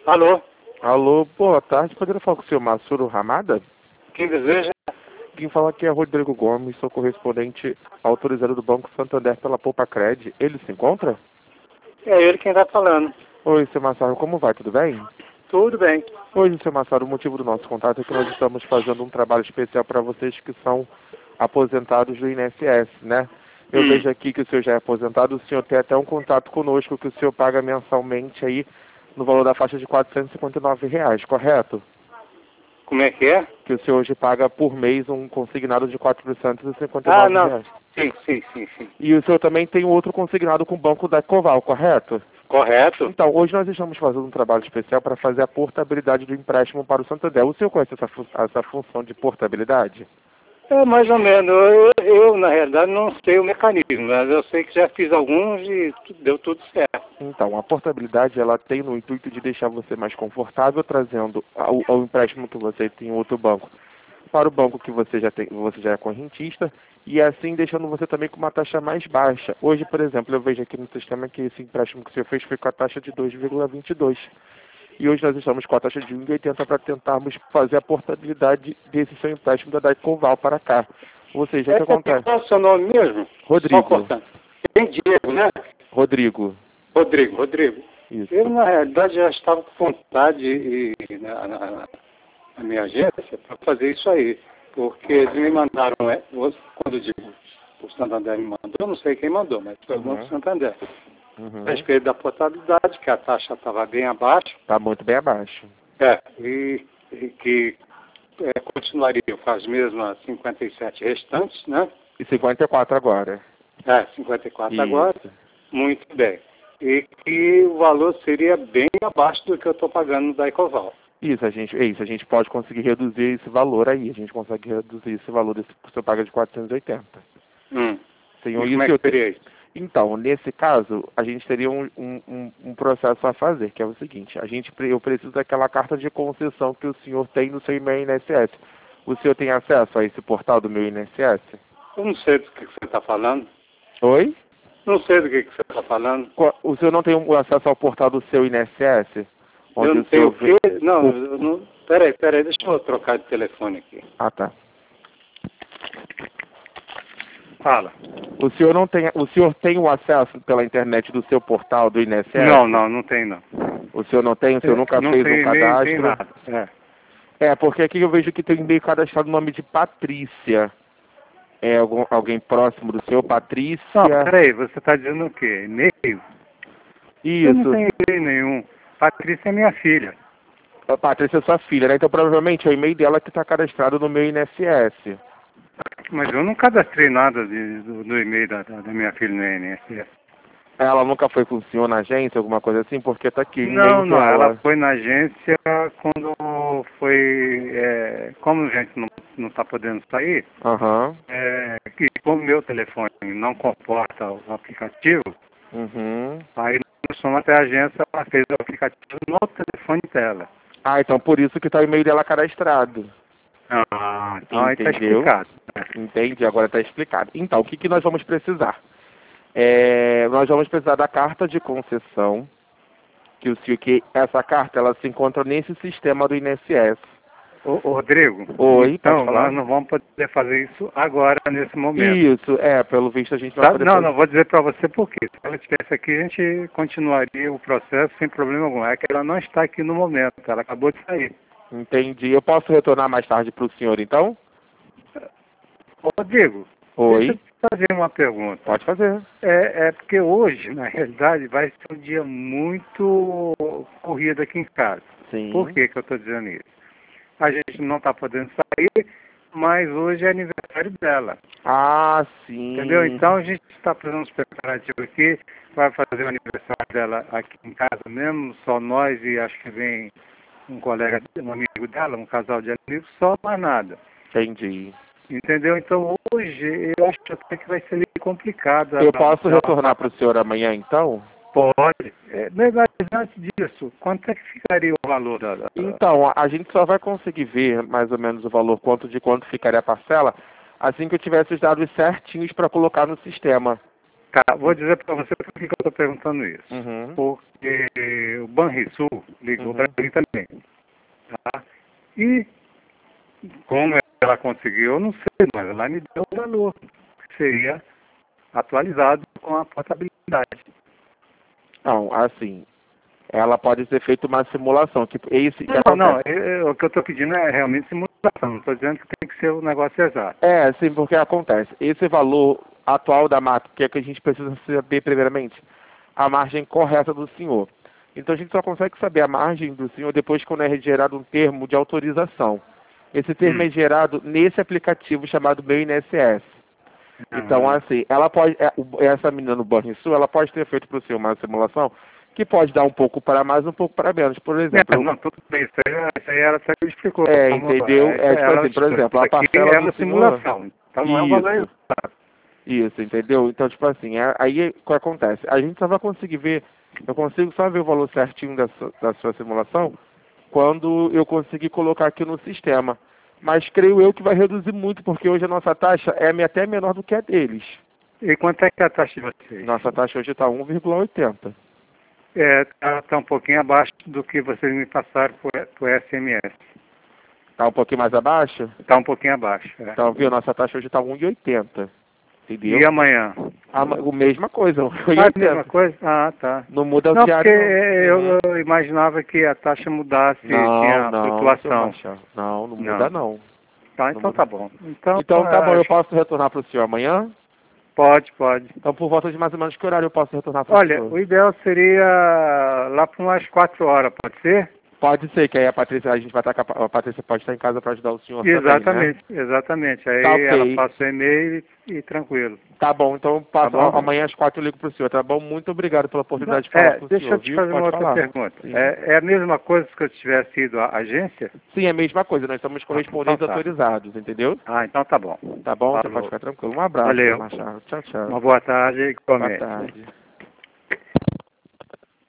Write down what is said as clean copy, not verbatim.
Alô? Alô, boa tarde. Poderia falar com o senhor Massuro Ramada? Quem deseja? Quem fala aqui é Rodrigo Gomes, sou correspondente autorizado do Banco Santander pela Poupa-Cred. Ele se encontra? É ele quem está falando. Oi, seu Massaro, como vai? Tudo bem? Tudo bem. Hoje, seu Massaro, o motivo do nosso contato é que nós estamos fazendo um trabalho especial para vocês que são aposentados do INSS, né? Eu vejo aqui que o senhor já é aposentado, o senhor tem até um contato conosco que o senhor paga mensalmente aí no valor da faixa de R$ 459, correto? Como é que é? Que o senhor hoje paga por mês um consignado de R$ 459. Ah, não. Sim. E o senhor também tem outro consignado com o Banco da Coval, correto? Correto. Então, hoje nós estamos fazendo um trabalho especial para fazer a portabilidade do empréstimo para o Santander. O senhor conhece essa função de portabilidade? É mais ou menos. Eu, na realidade, não sei o mecanismo, mas eu sei que já fiz alguns e deu tudo certo. Então, a portabilidade, ela tem no intuito de deixar você mais confortável, trazendo ao empréstimo que você tem em outro banco para o banco que você já é correntista, e assim deixando você também com uma taxa mais baixa. Hoje, por exemplo, eu vejo aqui no sistema que esse empréstimo que você fez foi com a taxa de 2,22. E hoje nós estamos com a taxa de 1,80 para tentarmos fazer a portabilidade desse seu empréstimo da Daicoval para cá. Ou seja, o que acontece? Qual é o seu nome mesmo? Rodrigo. Só cortando. Tem Diego, né? Rodrigo. Rodrigo. Isso. Eu, na realidade, já estava com vontade de ir na minha agência para fazer isso aí. Porque eles me mandaram, quando eu digo o Santander me mandou, eu não sei quem mandou, mas foi o Banco Santander. A respeito da portabilidade, que a taxa estava bem abaixo. Está muito bem abaixo. E que continuaria com as mesmas 57 restantes, né? E 54 agora. 54 Isso. agora. Muito bem. E que o valor seria bem abaixo do que eu estou pagando da Ecoval. Isso, a gente pode conseguir reduzir esse valor aí. A gente consegue reduzir esse valor que você paga de 480. Senhor, e como é que seria isso? Então, nesse caso, a gente teria um processo a fazer, que é o seguinte: eu preciso daquela carta de concessão que o senhor tem no seu e-mail INSS. O senhor tem acesso a esse portal do meu INSS? Eu não sei do que você está falando. Oi? Não sei do que você está falando. O senhor não tem acesso ao portal do seu INSS? Eu não tenho o quê? Não. Peraí, deixa eu trocar de telefone aqui. Ah, tá. Fala. O senhor tem o acesso pela internet do seu portal do INSS? Não tem não. O senhor não tem? O senhor nunca fez um cadastro? Não tem nada. Porque aqui eu vejo que tem um e-mail cadastrado no nome de Patrícia. É alguém próximo do senhor, Patrícia? Não, peraí, você está dizendo o quê? E-mail? Isso. Eu não tenho e-mail nenhum. Patrícia é minha filha. A Patrícia é sua filha, né? Então provavelmente é o e-mail dela que está cadastrado no meu INSS. Mas eu não cadastrei nada do e-mail da minha filha no INSS. Ela nunca foi com o senhor na agência, alguma coisa assim? Porque tá aqui. Não, ela foi na agência quando foi... como a gente não está podendo sair, que como meu telefone não comporta o aplicativo, aí nós fomos até a agência, ela fez o aplicativo no telefone dela. Ah, então por isso que tá o e-mail dela cadastrado. Então aí está explicado. Entendi, agora está explicado. Então, o que nós vamos precisar? Nós vamos precisar da carta de concessão, que essa carta ela se encontra nesse sistema do INSS. Rodrigo, Oi, então nós não vamos poder fazer isso agora, nesse momento. Isso, pelo visto a gente vai poder fazer. Não, vou dizer para você por quê. Se ela estivesse aqui, a gente continuaria o processo sem problema algum. É que ela não está aqui no momento, ela acabou de sair. Entendi. Eu posso retornar mais tarde para o senhor, então? Rodrigo, oi. Deixa eu te fazer uma pergunta. Pode fazer. Porque hoje, na realidade, vai ser um dia muito corrido aqui em casa. Sim. Por que eu estou dizendo isso? A gente não está podendo sair, mas hoje é aniversário dela. Ah, sim. Entendeu? Então a gente está fazendo uns preparativos aqui, vai fazer o aniversário dela aqui em casa mesmo, só nós e acho que vem um colega, um amigo dela, um casal de amigos, só mais nada. Entendi. Entendeu? Então hoje eu acho até que vai ser meio complicado. Eu posso retornar para o senhor amanhã, então? Pode. Mas antes disso, quanto é que ficaria o valor da... Então, a gente só vai conseguir ver mais ou menos o valor de quanto ficaria a parcela assim que eu tivesse os dados certinhos para colocar no sistema. Tá, vou dizer para você por que eu estou perguntando isso. Porque o Banrisul ligou para mim também. Tá? E como ela conseguiu, eu não sei, mas ela me deu o valor, que seria atualizado com a portabilidade. Não, assim, ela pode ser feita uma simulação. Tipo, esse Não, o que eu estou pedindo é realmente simulação. Não estou dizendo que tem que ser o negócio exato. É, sim, porque acontece. Esse valor atual da marca, que é que a gente precisa saber primeiramente, a margem correta do senhor. Então a gente só consegue saber a margem do senhor depois quando é gerado um termo de autorização. Esse termo é gerado nesse aplicativo chamado Meu INSS. Então, assim, ela pode, essa menina no Banrisul, ela pode ter feito para o senhor uma simulação que pode dar um pouco para mais, um pouco para menos. Por exemplo... Não, tudo bem, isso aí ela até explicou. Entendeu? Tipo assim, por exemplo, a parcela é uma simulação, então não é um valor exato. Isso, entendeu? Então, tipo assim, aí o que acontece? A gente só vai conseguir ver, eu consigo só ver o valor certinho da sua simulação quando eu conseguir colocar aqui no sistema. Mas creio eu que vai reduzir muito, porque hoje a nossa taxa é até menor do que a deles. E quanto é que é a taxa de vocês? Nossa taxa hoje está 1,80. Está um pouquinho abaixo do que vocês me passaram por SMS. Está um pouquinho mais abaixo? Está um pouquinho abaixo. Então, viu? Nossa taxa hoje está 1,80. Entendeu? E amanhã? A mesma coisa. A mesma coisa? Ah, tá. Não muda o não, diário. Porque eu imaginava que a taxa mudasse, tinha flutuação. Não muda não. Tá, então tá bom. Então tá bom, eu posso retornar para o senhor amanhã? Pode. Então por volta de mais ou menos que horário eu posso retornar para o senhor? Olha, o ideal seria lá por umas 4 horas, pode ser? Pode ser, que aí a gente vai estar a Patrícia pode estar em casa para ajudar o senhor Exatamente, também, né? Exatamente. Aí tá, okay. Ela passa o e-mail e tranquilo. Tá bom, então amanhã às 4 eu ligo para o senhor, tá bom? Muito obrigado pela oportunidade de falar com o senhor. Deixa eu te fazer uma outra pergunta. É a mesma coisa que eu tivesse ido à agência? Sim, é a mesma coisa, nós somos correspondentes autorizados, entendeu? Então tá bom. Tá bom, você pode ficar tranquilo. Um abraço, Valeu. Machado. Tchau. Uma boa tarde. Boa tarde.